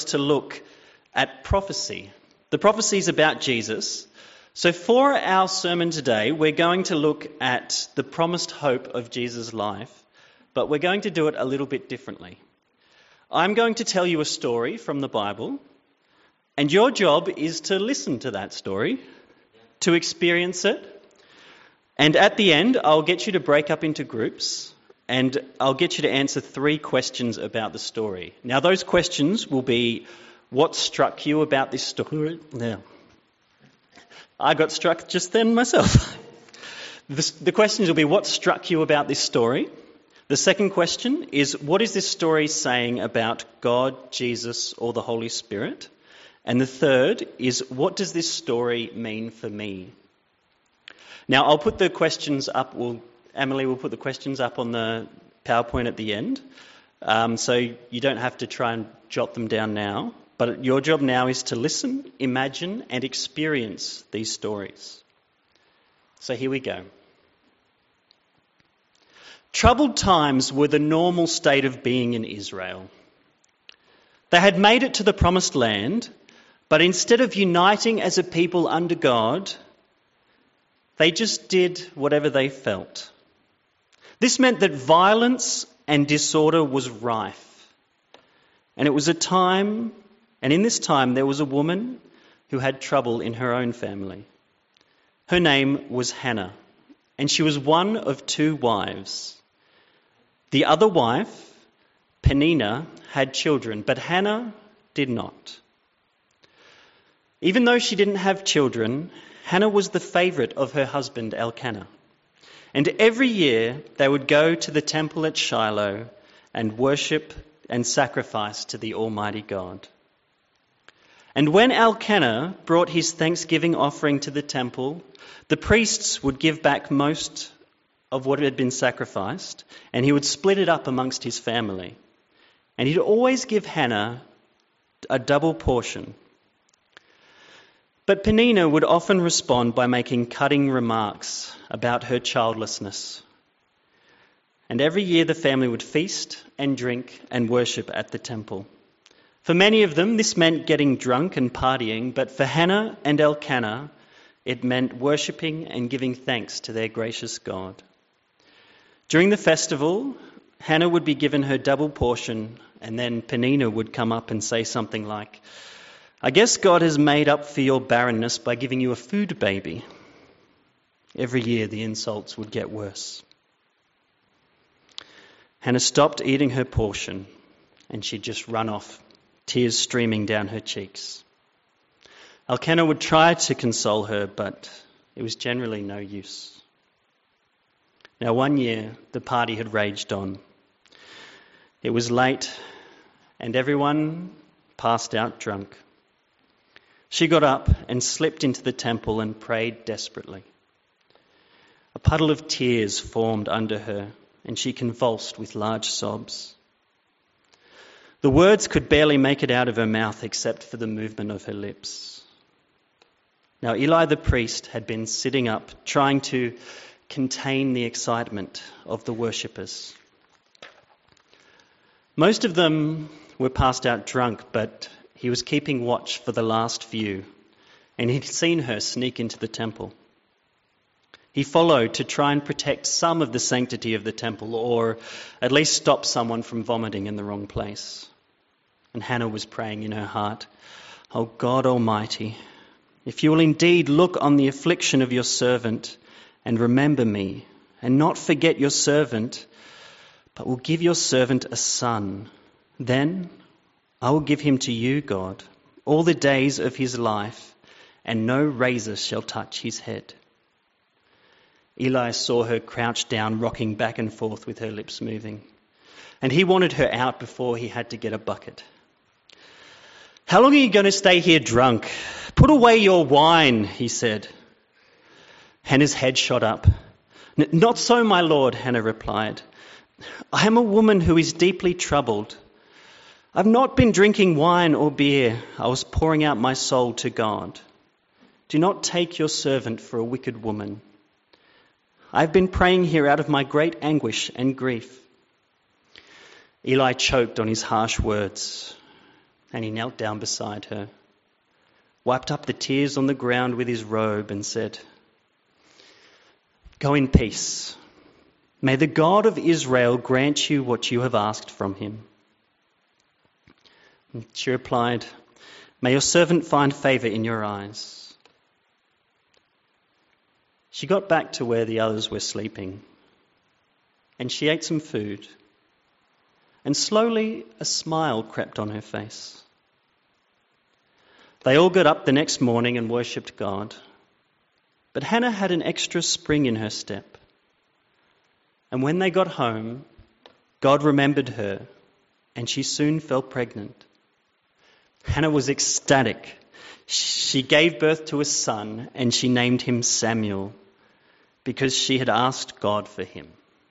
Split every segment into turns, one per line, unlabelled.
to look at prophecy. The prophecy is about Jesus. So for our sermon today, we're going to look at the promised hope of Jesus' life, but we're going to do it a little bit differently. I'm going to tell you a story from the Bible, and your job is to listen to that story, to experience it, and at the end, I'll get you to break up into groups, and I'll get you to answer 3 questions about the story. Now, those questions will be, what struck you about this story? Now, I got struck just then myself. The questions will be, what struck you about this story? The second question is, what is this story saying about God, Jesus, or the Holy Spirit? And the third is, what does this story mean for me? Now, I'll put the questions up. Emily will put the questions up on the PowerPoint at the end. So you don't have to try and jot them down now. But your job now is to listen, imagine, and experience these stories. So here we go. Troubled times were the normal state of being in Israel. They had made it to the promised land, but instead of uniting as a people under God, they just did whatever they felt. This meant that violence and disorder was rife. And it was a time, and in this time there was a woman who had trouble in her own family. Her name was Hannah, and she was one of 2 wives. The other wife, Peninnah, had children, but Hannah did not. Even though she didn't have children, Hannah was the favourite of her husband Elkanah. And every year they would go to the temple at Shiloh and worship and sacrifice to the Almighty God. And when Elkanah brought his thanksgiving offering to the temple, the priests would give back most of what had been sacrificed, and he would split it up amongst his family. And he'd always give Hannah a double portion. But Peninnah would often respond by making cutting remarks about her childlessness. And every year the family would feast and drink and worship at the temple. For many of them, this meant getting drunk and partying, but for Hannah and Elkanah, it meant worshipping and giving thanks to their gracious God. During the festival, Hannah would be given her double portion, and then Peninnah would come up and say something like, "I guess God has made up for your barrenness by giving you a food baby." Every year the insults would get worse. Hannah stopped eating her portion, and she'd just run off, tears streaming down her cheeks. Elkanah would try to console her, but it was generally no use. Now, one year, the party had raged on. It was late, and everyone passed out drunk. She got up and slipped into the temple and prayed desperately. A puddle of tears formed under her, and she convulsed with large sobs. The words could barely make it out of her mouth except for the movement of her lips. Now, Eli the priest had been sitting up, trying to contain the excitement of the worshippers. Most of them were passed out drunk, but he was keeping watch for the last few, and he'd seen her sneak into the temple. He followed to try and protect some of the sanctity of the temple, or at least stop someone from vomiting in the wrong place. And Hannah was praying in her heart, "Oh God Almighty, if you will indeed look on the affliction of your servant and remember me, and not forget your servant, but will give your servant a son, then I will give him to you, God, all the days of his life, and no razor shall touch his head." Eli saw her crouched down, rocking back and forth with her lips moving, and he wanted her out before he had to get a bucket. "How long are you going to stay here drunk? Put away your wine," he said. Hannah's head shot up. "Not so, my lord," Hannah replied. "I am a woman who is deeply troubled. I've not been drinking wine or beer. I was pouring out my soul to God. Do not take your servant for a wicked woman. I've been praying here out of my great anguish and grief." Eli choked on his harsh words. and he knelt down beside her, wiped up the tears on the ground with his robe and said, "Go in peace. May the God of Israel grant you what you have asked from him." And she replied, "May your servant find favour in your eyes." She got back to where the others were sleeping, and she ate some food, and slowly a smile crept on her face. They all got up the next morning and worshipped God, but Hannah had an extra spring in her step. And when they got home, God remembered her, and she soon fell pregnant. Hannah was ecstatic. She gave birth to a son, and she named him Samuel, because she had asked God for him.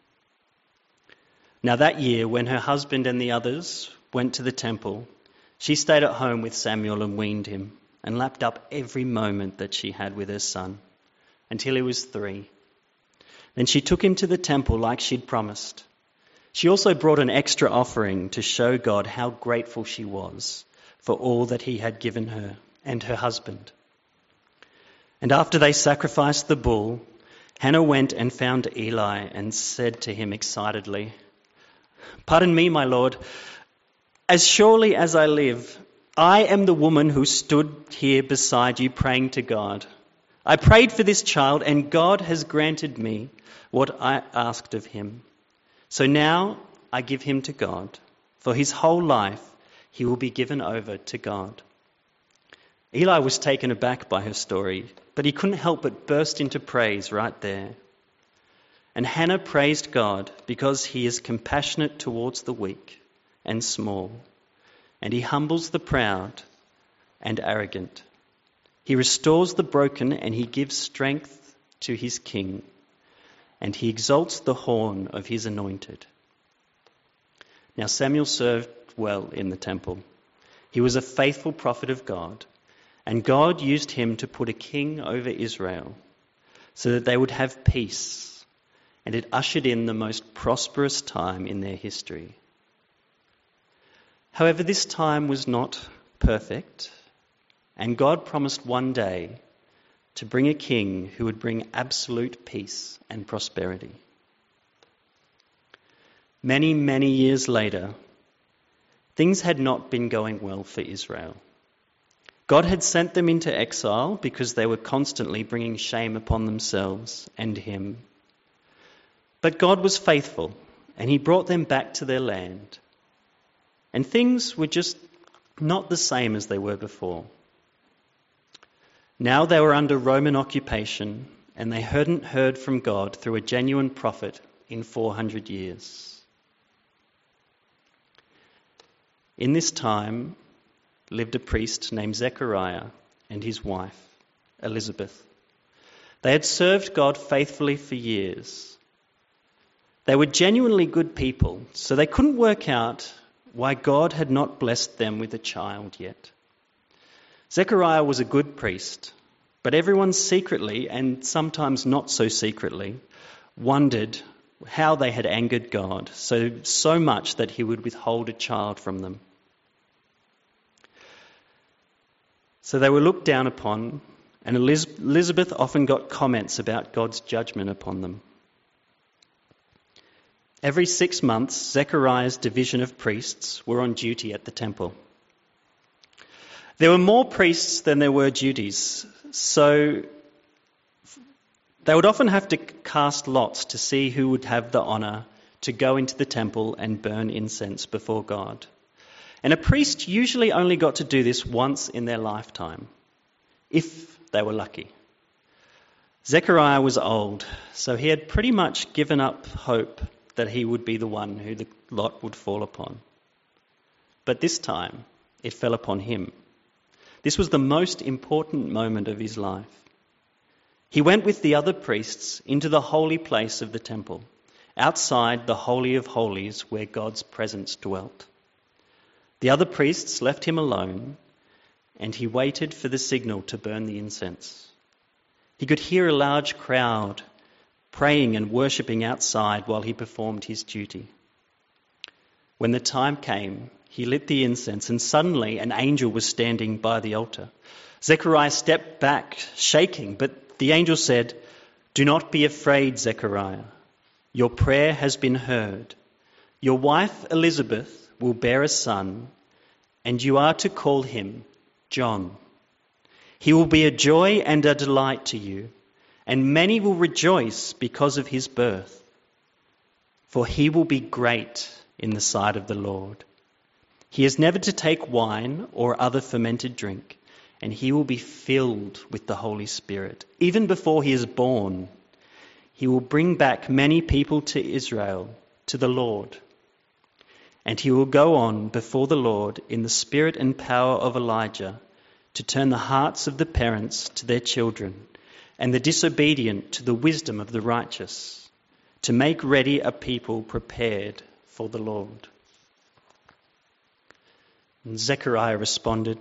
Now that year, when her husband and the others went to the temple, she stayed at home with Samuel and weaned him, and lapped up every moment that she had with her son, until he was 3. Then she took him to the temple like she'd promised. She also brought an extra offering to show God how grateful she was for all that he had given her and her husband. And after they sacrificed the bull, Hannah went and found Eli and said to him excitedly, "Pardon me, my lord, as surely as I live, I am the woman who stood here beside you praying to God. I prayed for this child, and God has granted me what I asked of him. So now I give him to God. For his whole life he will be given over to God." Eli was taken aback by her story, but he couldn't help but burst into praise right there. And Hannah praised God because he is compassionate towards the weak and small, and he humbles the proud and arrogant. He restores the broken, and he gives strength to his king, and he exalts the horn of his anointed. Now Samuel served well in the temple. He was a faithful prophet of God, and God used him to put a king over Israel so that they would have peace, and it ushered in the most prosperous time in their history. However, this time was not perfect, and God promised one day to bring a king who would bring absolute peace and prosperity. Many, many years later, things had not been going well for Israel. God had sent them into exile because they were constantly bringing shame upon themselves and him. But God was faithful, and he brought them back to their land. And things were just not the same as they were before. Now they were under Roman occupation, and they hadn't heard from God through a genuine prophet in 400 years. In this time lived a priest named Zechariah and his wife, Elizabeth. They had served God faithfully for years. They were genuinely good people, so they couldn't work out why God had not blessed them with a child yet. Zechariah was a good priest, but everyone secretly, and sometimes not so secretly, wondered how they had angered God so much that he would withhold a child from them. So they were looked down upon, and Elizabeth often got comments about God's judgment upon them. Every 6 months, Zechariah's division of priests were on duty at the temple. There were more priests than there were duties, so they would often have to cast lots to see who would have the honour to go into the temple and burn incense before God. And a priest usually only got to do this once in their lifetime, if they were lucky. Zechariah was old, so he had pretty much given up hope that he would be the one who the lot would fall upon. But this time, it fell upon him. This was the most important moment of his life. He went with the other priests into the holy place of the temple, outside the Holy of Holies where God's presence dwelt. The other priests left him alone, and he waited for the signal to burn the incense. He could hear a large crowd praying and worshipping outside while he performed his duty. When the time came, He lit the incense, and suddenly an angel was standing by the altar. Zechariah stepped back, shaking, but the angel said, "Do not be afraid, Zechariah. Your prayer has been heard. Your wife Elizabeth will bear a son, and you are to call him John. He will be a joy and a delight to you, and many will rejoice because of his birth. For he will be great in the sight of the Lord. He is never to take wine or other fermented drink, and he will be filled with the Holy Spirit. Even before he is born, he will bring back many people to Israel, to the Lord. And he will go on before the Lord in the spirit and power of Elijah, to turn the hearts of the parents to their children, and the disobedient to the wisdom of the righteous, to make ready a people prepared for the Lord." And Zechariah responded,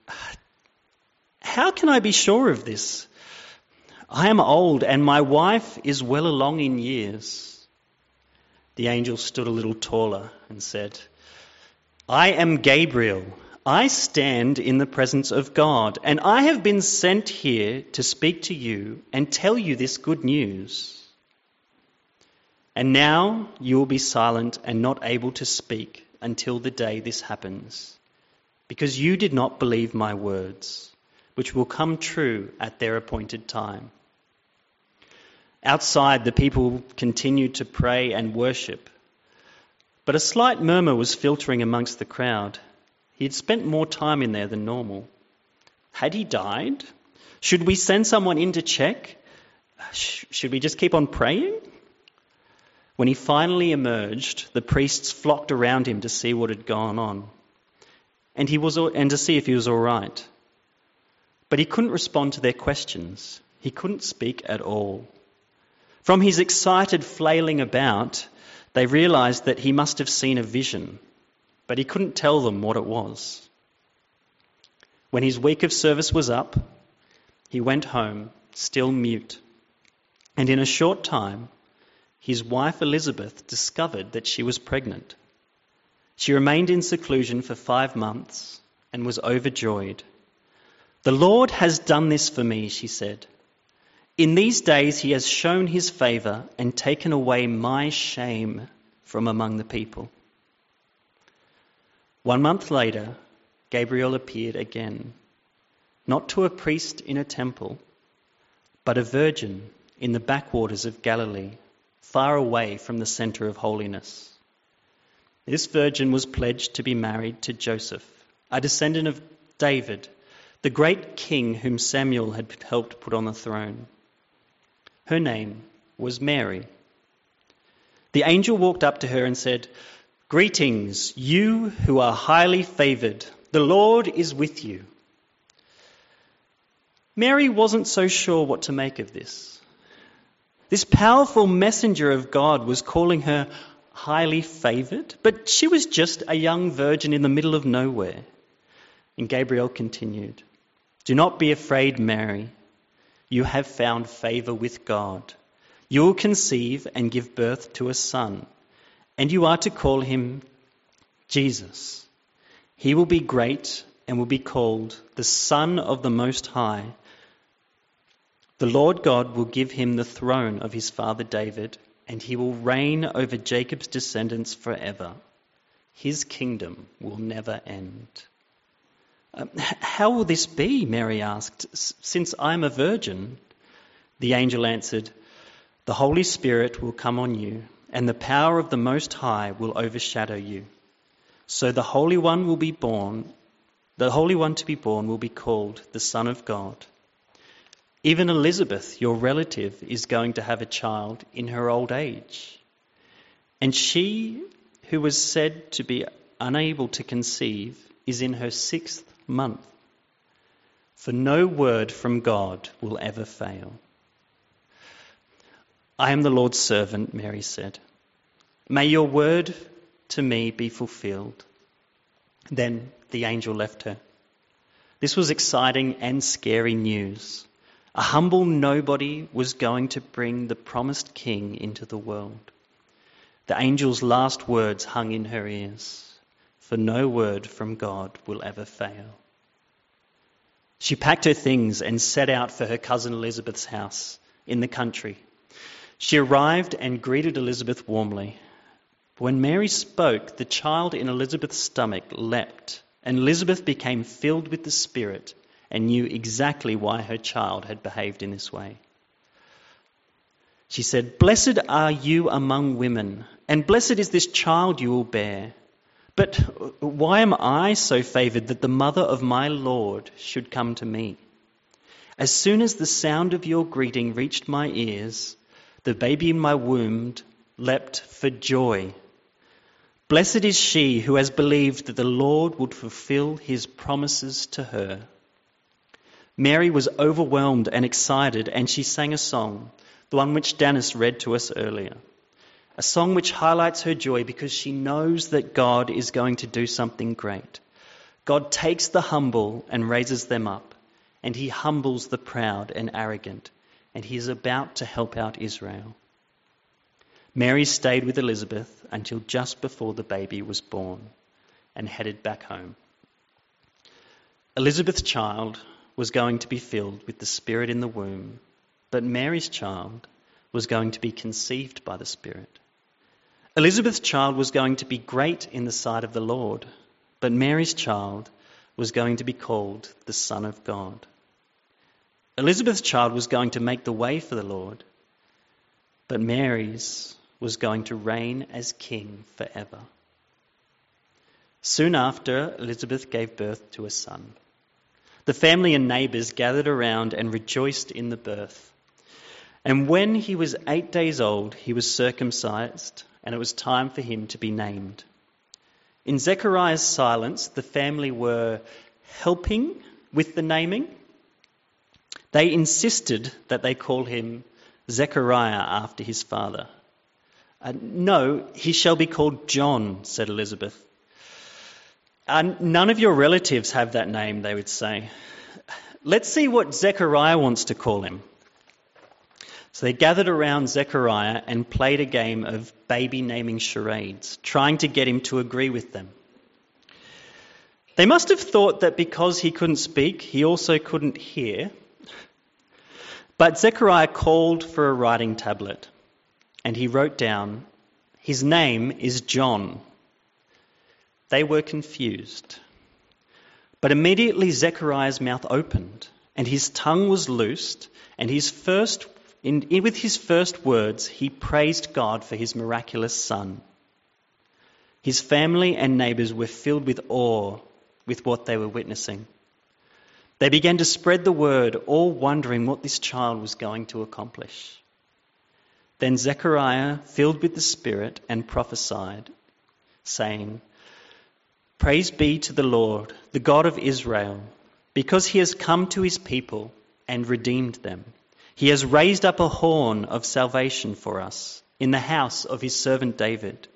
"How can I be sure of this? I am old and my wife is well along in years." The angel stood a little taller and said, "I am Gabriel. I stand in the presence of God, and I have been sent here to speak to you and tell you this good news. And now you will be silent and not able to speak until the day this happens, because you did not believe my words, which will come true at their appointed time." Outside, the people continued to pray and worship, but a slight murmur was filtering amongst the crowd. He had spent more time in there than normal. Had he died? Should we send someone in to check? Should we just keep on praying? When he finally emerged, the priests flocked around him to see what had gone on, and to see if he was all right. But he couldn't respond to their questions. He couldn't speak at all. From his excited flailing about, they realised that he must have seen a vision, but he couldn't tell them what it was. When his week of service was up, he went home, still mute, and in a short time, his wife Elizabeth discovered that she was pregnant. She remained in seclusion for 5 months and was overjoyed. "The Lord has done this for me," she said. "In these days he has shown his favour and taken away my shame from among the people." 1 month later, Gabriel appeared again, not to a priest in a temple, but a virgin in the backwaters of Galilee, far away from the centre of holiness. This virgin was pledged to be married to Joseph, a descendant of David, the great king whom Samuel had helped put on the throne. Her name was Mary. The angel walked up to her and said, "Greetings, you who are highly favoured. The Lord is with you." Mary wasn't so sure what to make of this. This powerful messenger of God was calling her highly favoured, but she was just a young virgin in the middle of nowhere. And Gabriel continued, "Do not be afraid, Mary. You have found favour with God. You will conceive and give birth to a son, and you are to call him Jesus. He will be great and will be called the Son of the Most High. The Lord God will give him the throne of his father David, and he will reign over Jacob's descendants forever. His kingdom will never end." "How will this be?" Mary asked, "since I'm a virgin?" The angel answered, "The Holy Spirit will come on you, and the power of the Most High will overshadow you. So the Holy One to be born will be called the Son of God. Even Elizabeth, your relative, is going to have a child in her old age. And she who was said to be unable to conceive is in her 6th month. For no word from God will ever fail." "I am the Lord's servant," Mary said. "May your word to me be fulfilled." Then the angel left her. This was exciting and scary news. A humble nobody was going to bring the promised king into the world. The angel's last words hung in her ears. for no word from God will ever fail." She packed her things and set out for her cousin Elizabeth's house in the country. She arrived and greeted Elizabeth warmly. When Mary spoke, the child in Elizabeth's stomach leapt, and Elizabeth became filled with the Spirit and knew exactly why her child had behaved in this way. She said, "Blessed are you among women, and blessed is this child you will bear. But why am I so favoured that the mother of my Lord should come to me? As soon as the sound of your greeting reached my ears, the baby in my womb leapt for joy. Blessed is she who has believed that the Lord would fulfill his promises to her." Mary was overwhelmed and excited, and she sang a song, the one which Dennis read to us earlier. A song which highlights her joy because she knows that God is going to do something great. God takes the humble and raises them up, and he humbles the proud and arrogant, and he is about to help out Israel. Mary stayed with Elizabeth until just before the baby was born and headed back home. Elizabeth's child was going to be filled with the Spirit in the womb, but Mary's child was going to be conceived by the Spirit. Elizabeth's child was going to be great in the sight of the Lord, but Mary's child was going to be called the Son of God. Elizabeth's child was going to make the way for the Lord, but Mary's was going to reign as king forever. Soon after, Elizabeth gave birth to a son. The family and neighbours gathered around and rejoiced in the birth. And when he was 8 days old, he was circumcised, and it was time for him to be named. In Zechariah's silence, the family were helping with the naming. They insisted that they call him Zechariah after his father. "No, he shall be called John," said Elizabeth. "None of your relatives have that name," they would say. "Let's see what Zechariah wants to call him." So they gathered around Zechariah and played a game of baby naming charades, trying to get him to agree with them. They must have thought that because he couldn't speak, he also couldn't hear. But Zechariah called for a writing tablet, and he wrote down, "His name is John." They were confused. But immediately Zechariah's mouth opened, and his tongue was loosed, and with his first words, he praised God for his miraculous son. His family and neighbours were filled with awe with what they were witnessing. They began to spread the word, all wondering what this child was going to accomplish. Then Zechariah, filled with the Spirit, and prophesied, saying, "Praise be to the Lord, the God of Israel, because he has come to his people and redeemed them. He has raised up a horn of salvation for us in the house of his servant David,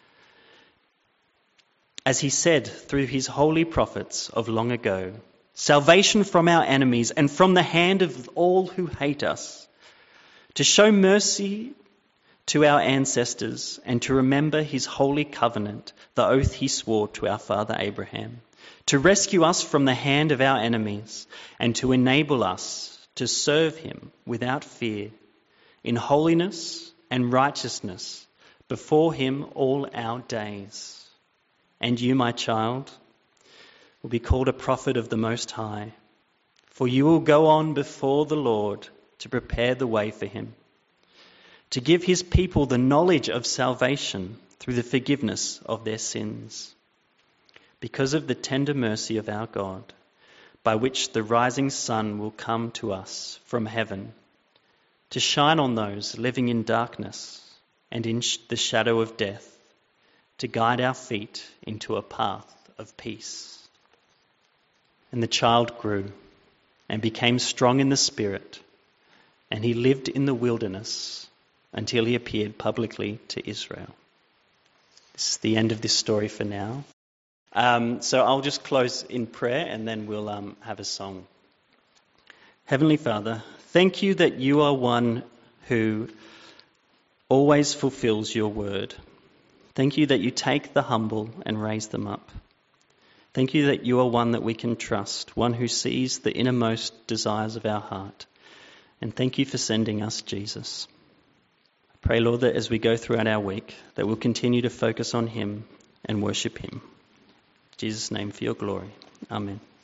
as he said through his holy prophets of long ago, salvation from our enemies and from the hand of all who hate us, to show mercy to our ancestors and to remember his holy covenant, the oath he swore to our father Abraham, to rescue us from the hand of our enemies and to enable us to serve him without fear, in holiness and righteousness before him all our days. And you, my child, will be called a prophet of the Most High, for you will go on before the Lord to prepare the way for him, to give his people the knowledge of salvation through the forgiveness of their sins, because of the tender mercy of our God, by which the rising sun will come to us from heaven, to shine on those living in darkness and in the shadow of death, to guide our feet into a path of peace." And the child grew and became strong in the Spirit, and he lived in the wilderness until he appeared publicly to Israel. This is the end of this story for now. So I'll just close in prayer and then we'll have a song. Heavenly Father, thank you that you are one who always fulfills your word. Thank you that you take the humble and raise them up. Thank you that you are one that we can trust, one who sees the innermost desires of our heart. And thank you for sending us Jesus. I pray, Lord, that as we go throughout our week, that we'll continue to focus on him and worship him. In Jesus' name, for your glory. Amen.